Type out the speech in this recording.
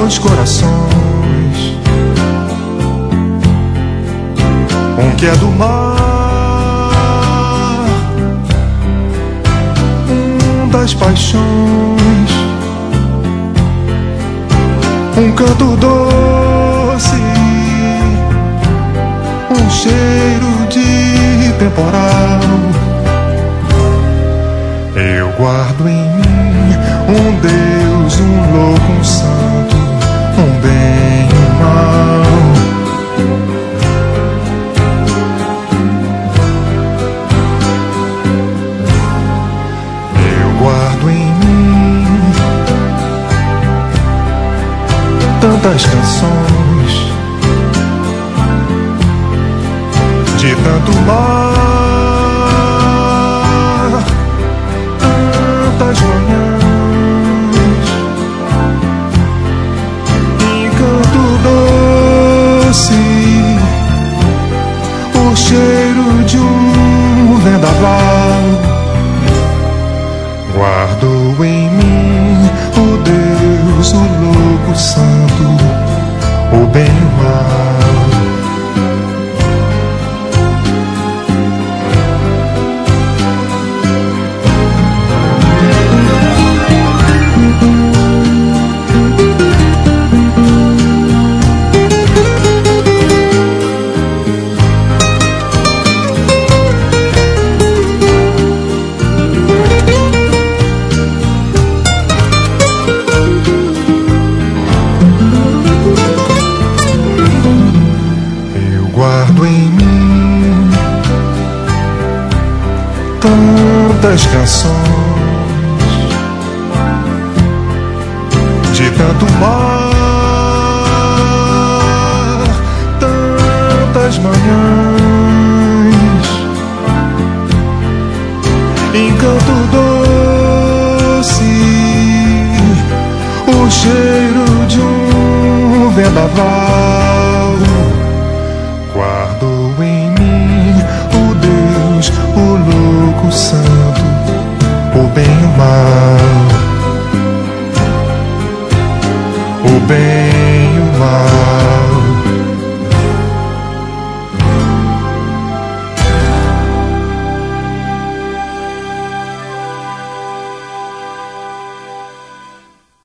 dois corações, um que é do mar, um das paixões, um canto doce, um cheiro de temporal. Eu guardo em mim um Deus, um louco, um santo, um bem e um mal. Eu guardo em mim tantas canções de tanto mar, tantas manhãs, encanto doce, o cheiro de um vendaval. Guardo em mim o Deus, o louco, o santo, o bem e o mal. Guardo em mim tantas canções de tanto mar, tantas manhãs, encanto doce, o cheiro de um vendaval.